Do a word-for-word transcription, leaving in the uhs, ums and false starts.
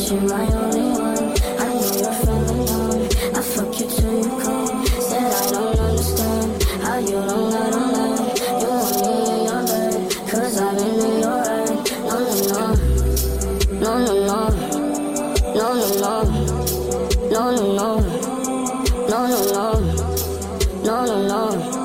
cause you're my only one. I know you're feeling young, I fuck you till you come. Said I don't understand how you don't let them know. You want me in your bed, cause I'm into your head. No, no, no, no, no, no, no, no, no, no, no, no, no, no, no, no, no.